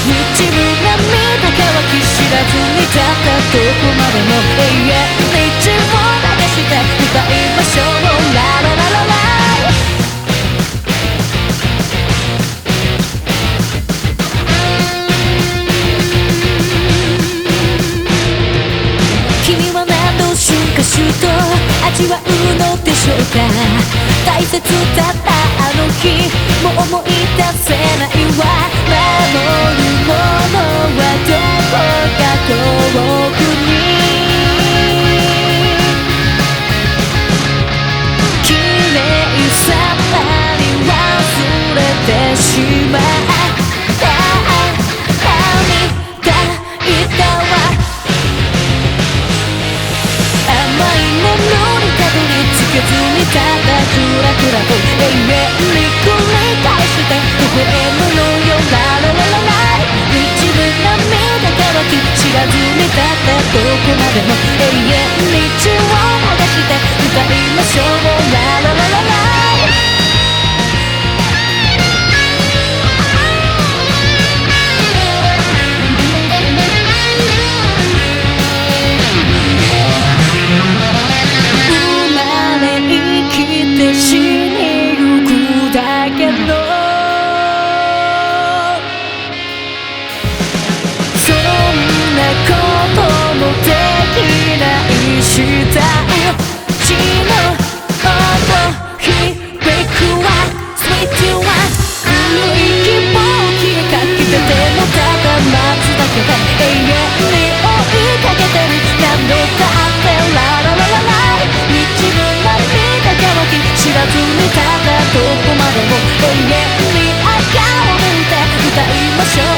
道が見た乾き知らずにたったどこまでも永遠に血を流して歌いましょうラララララ君は何度春夏秋冬味わうのでしょうか大切だったあの日もう思い出せないわ守るものはどこか遠くに綺麗さまに忘れてしまうただクラクラと永遠に繰り返して微笑むのよラララララ一部涙乾き知らずにたったどこまでも永遠に血を流して歌いましょうラララララ死にゆくだけどそんなこともできないしたい血の音響くわ Sweet one 古い希望消えかけててもただ待つだけで永遠に追いかけてる何度だってラララララ一部が知らずにただどこまでも永遠に赤を抜いて歌いましょう